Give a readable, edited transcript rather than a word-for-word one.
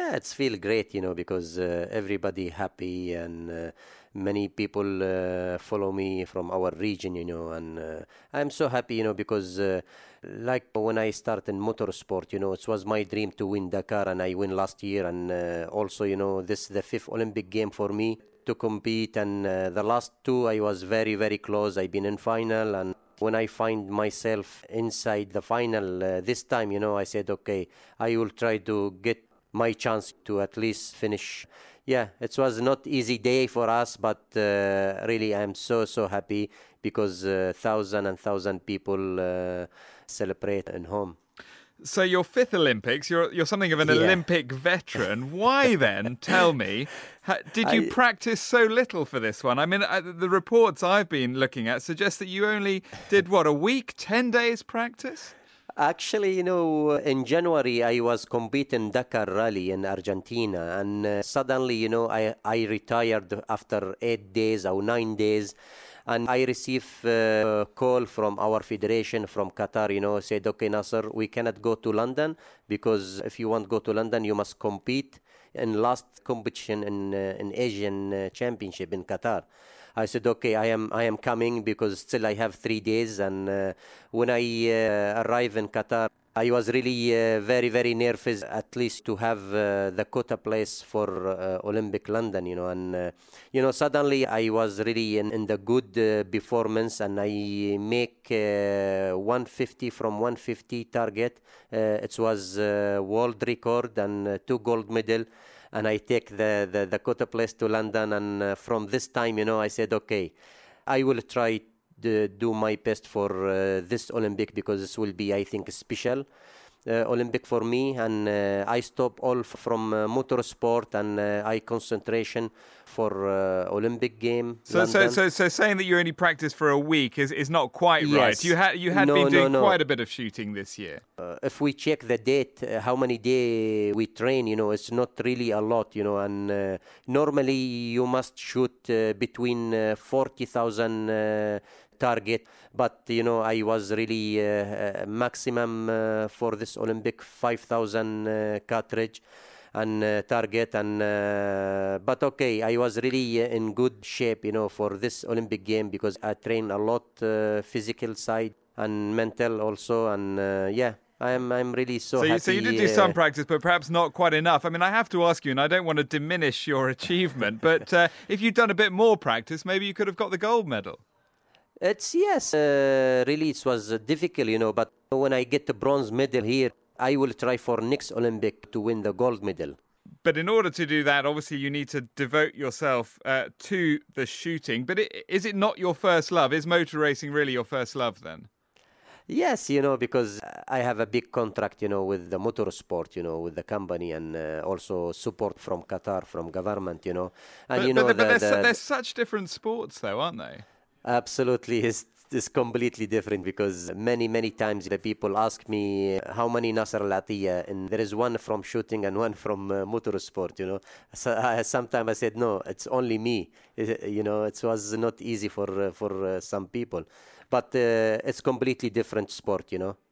Yeah, it's feel great, because everybody happy and many people follow me from our region, and I'm so happy, because like when I started in motorsport, it was my dream to win Dakar and I win last year and also, this is the fifth Olympic game for me to compete and the last two I was very, very close. I've been in final and when I find myself inside the final this time, I said, okay, I will try to get my chance to at least finish. Yeah, it was not easy day for us, but really I'm so, so happy because thousand and thousand people celebrate in home. So your fifth Olympics, you're something of an Olympic veteran. Why then, tell me, did you practice so little for this one? I mean, the reports I've been looking at suggest that you only did, a week, 10 days practice? Actually, in January, I was competing Dakar Rally in Argentina. And suddenly, I retired after 8 days or 9 days. And I received a call from our federation from Qatar, said, okay, Nasser, we cannot go to London because if you want to go to London, you must compete in last competition in Asian Championship in Qatar. I said, okay, I am coming because still I have 3 days. And when I arrived in Qatar, I was really very, very nervous, at least to have the quota place for Olympic London, And, suddenly I was really in the good performance and I make 150 from 150 target. It was world record and 2 gold medal. And I take the quota place to London. And from this time, I said, okay, I will try to do my best for this Olympic because this will be, I think, a special Olympic for me. And I stop all from motorsport and I concentration for Olympic game. So saying that you only practiced for a week is not quite right. You had been doing quite a bit of shooting this year. If we check the date, how many days we train, it's not really a lot, and normally you must shoot between 40,000 target, but I was really maximum for this Olympic 5,000 cartridge and target and but okay, I was really in good shape for this Olympic game because I train a lot physical side and mental also and I'm really so happy. So you did do some practice, but perhaps not quite enough. I mean, I have to ask you, and I don't want to diminish your achievement, but if you'd done a bit more practice, maybe you could have got the gold medal. Really it was difficult, but when I get the bronze medal here, I will try for next Olympic to win the gold medal. But in order to do that, obviously you need to devote yourself to the shooting. But is it not your first love? Is motor racing really your first love then? Yes, because I have a big contract, with the motorsport, with the company and also support from Qatar, from government, And but they're such different sports though, aren't they? Absolutely. It's completely different because many times the people ask me how many Nasser Al Attiyah, and there is one from shooting and one from motorsport, So sometimes I said, no, it's only me. It was not easy for some people. But it's completely different sport,